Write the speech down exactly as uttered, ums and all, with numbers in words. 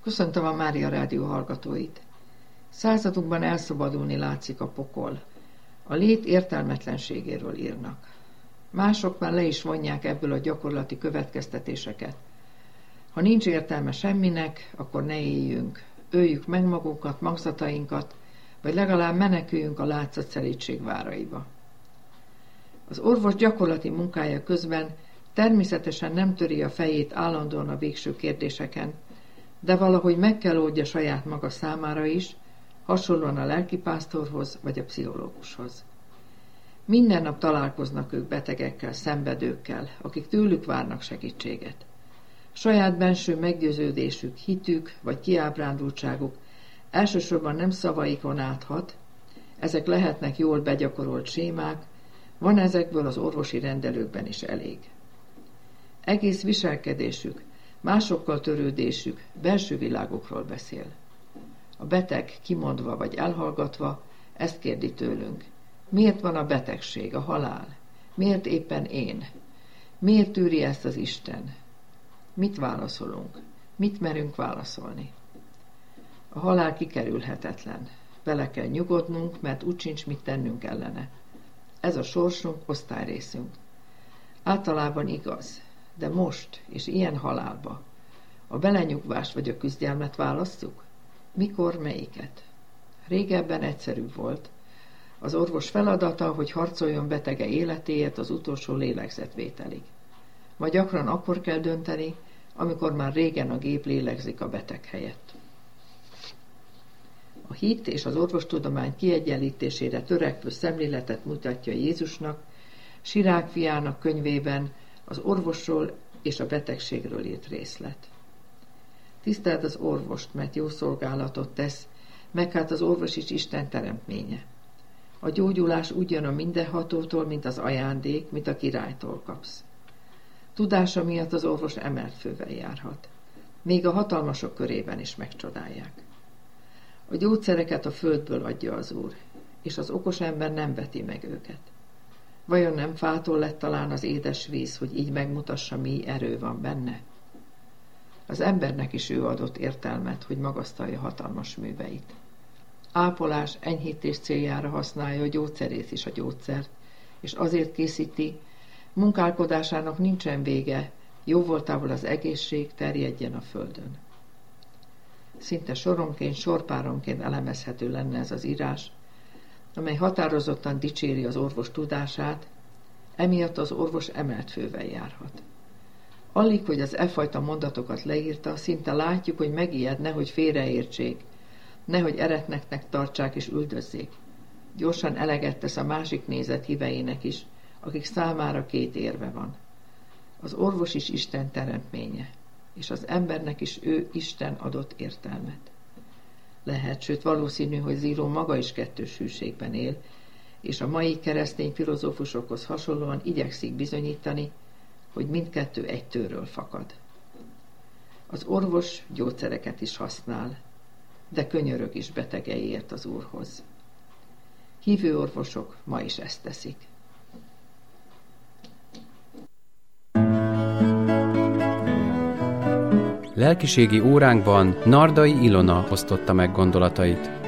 Köszöntöm a Mária Rádió hallgatóit. Századunkban elszabadulni látszik a pokol. A lét értelmetlenségéről írnak. Mások már le is vonják ebből a gyakorlati következtetéseket. Ha nincs értelme semminek, akkor ne éljünk. Öljük meg magunkat, magzatainkat, vagy legalább meneküljünk a látszatszerítség váraiba. Az orvos gyakorlati munkája közben természetesen nem töri a fejét állandóan a végső kérdéseken, de valahogy meg kell oldja saját maga számára is, hasonlóan a lelkipásztorhoz vagy a pszichológushoz. Minden nap találkoznak ők betegekkel, szenvedőkkel, akik tőlük várnak segítséget. Saját benső meggyőződésük, hitük vagy kiábrándultságuk elsősorban nem szavaikon áthat, ezek lehetnek jól begyakorolt sémák, van ezekből az orvosi rendelőkben is elég. Egész viselkedésük, másokkal törődésük belső világokról beszél. A beteg kimondva vagy elhallgatva ezt kérdi tőlünk. Miért van a betegség, a halál? Miért éppen én? Miért tűri ezt az Isten? Mit válaszolunk? Mit merünk válaszolni? A halál kikerülhetetlen. Bele kell nyugodnunk, mert úgy sincs mit tennünk ellene. Ez a sorsunk, osztályrészünk. Általában igaz, de most és ilyen halálba a belenyugvást vagy a küzdelmet választjuk? Mikor, melyiket? Régebben egyszerűbb volt. Az orvos feladata, hogy harcoljon betege életéért az utolsó lélegzetvételig. Ma gyakran akkor kell dönteni, amikor már régen a gép lélegzik a beteg helyett. A hit és az orvostudomány kiegyenlítésére törekvő szemléletet mutatja Jézusnak, Sirák fiának könyvében az orvosról és a betegségről írt részlet. Tiszteld az orvost, mert jó szolgálatot tesz, meg hát az orvos is Isten teremtménye. A gyógyulás úgy jön a mindenhatótól, mint az ajándék, mint a királytól kapsz. Tudása miatt az orvos emelt fővel járhat. Még a hatalmasok körében is megcsodálják. A gyógyszereket a földből adja az Úr, és az okos ember nem veti meg őket. Vajon nem fától lett talán az édes víz, hogy így megmutassa, mi erő van benne? Az embernek is ő adott értelmet, hogy magasztalja hatalmas műveit. Ápolás, enyhítés céljára használja a gyógyszerész is a gyógyszert, és azért készíti, munkálkodásának nincsen vége, jóvoltából az egészség terjedjen a földön. Szinte soronként, sorpáronként elemezhető lenne ez az írás, amely határozottan dicséri az orvos tudását, emiatt az orvos emelt fővel járhat. Alig, hogy az e fajta mondatokat leírta, szinte látjuk, hogy megijed, nehogy félreértsék, nehogy eretneknek tartsák és üldözzék. Gyorsan eleget tesz a másik nézet híveinek is, akik számára két érve van. Az orvos is Isten teremtménye, és az embernek is ő Isten adott értelmet. Lehet, sőt valószínű, hogy Zíró maga is kettős hűségben él, és a mai keresztény filozófusokhoz hasonlóan igyekszik bizonyítani, hogy mindkettő egy tőről fakad. Az orvos gyógyszereket is használ, de könyörög is betegeiért az Úrhoz. Hívő orvosok ma is ezt teszik. Lelkiségi óránkban Nardai Ilona osztotta meg gondolatait.